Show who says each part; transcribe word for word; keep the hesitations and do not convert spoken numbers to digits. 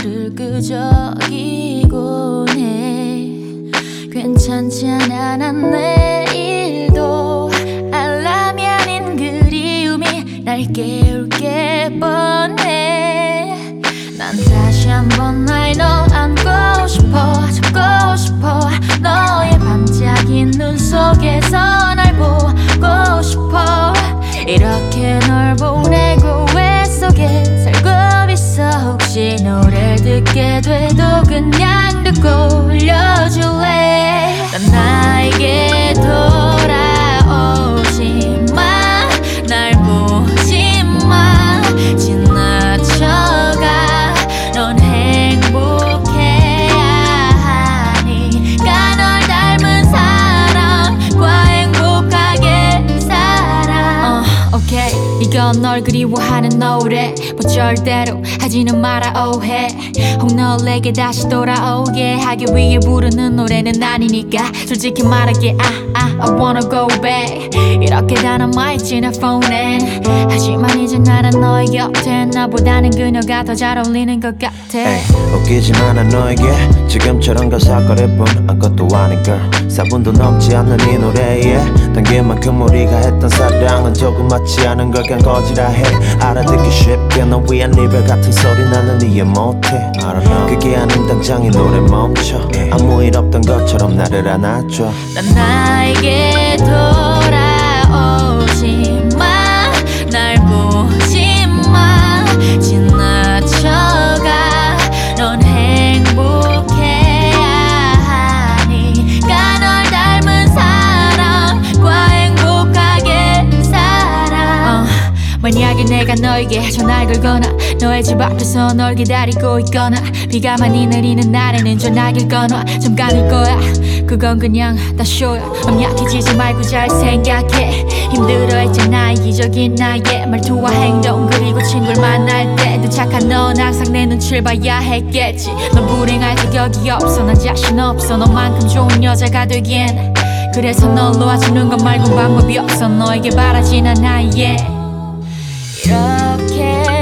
Speaker 1: 너를 끄적이곤 해. 괜찮잖아 난 내일도 알람이 아닌 그리움이 날 깨울 게 뻔해. 난 다시 한번 날 너 안고 싶어 잡고 싶어 너의 반짝인 눈 속에서 날 보고 싶어. 이렇게 널 보내고 왜 속에 살고 있어. 혹시 노래를 듣게 돼도 그냥 듣고 흘려줄래. 난 나에게 돌아오지 마. 날 보지 마. 지나쳐가. 넌 행복해야 하니까 널 닮은 사람과 행복하게 살아. uh, okay. 이건 널 그리워하는 노래. 뭐 절대로 하지는 마라 오해. 혹 널 내게 다시 돌아오게 하기 위해 부르는 노래는 아니니까 솔직히 말할게. I, I, I wanna go back. 이렇게 다 남아있지 내 폰엔. 하지만 이제 나는 너의 곁에 나보다는 그녀가 더 잘 어울리는 것 같아.
Speaker 2: 에이, 웃기지만 난 너에게 지금처럼 가사거릴 뿐 아무것도 아닌 걸. 사 분도 넘지 않는 이 노래에 당긴 만큼 우리가 했던 사랑은 조그맣지 않은 걸 그냥 거지라 해. 알아듣기 쉽게 너 위한 리벨 같은 소리 나는 이해 못해. 그게 아닌 당장 이 노래 멈춰. 아무 일 없던 것처럼 나를 안아줘.
Speaker 1: 난 나에게 돌아오지 마. 날 보지 마. 지나쳐가. 넌 행복해야 하니까 널 닮은 사람과 행복하게 살아. uh, 만약에 내가 너에게 전화를 걸거나 너의 집 앞에서 널 기다리고 있거나 비가 많이 내리는 날에는 전화기를 꺼놔. 잠깐일 거야 그건 그냥 다 쇼야. 맘 약해지지 말고 잘 생각해. 힘들어했잖아 이기적인 나의 말투와 행동 그리고 친구를 만날 때도 착한 넌 항상 내 눈치를 봐야 했겠지. 넌 불행할 자격이 없어. 난 자신 없어 너만큼 좋은 여자가 되기엔. 그래서 널 놓아주는 것 말고 방법이 없어. 너에게 바라진 않아 yeah. 이렇게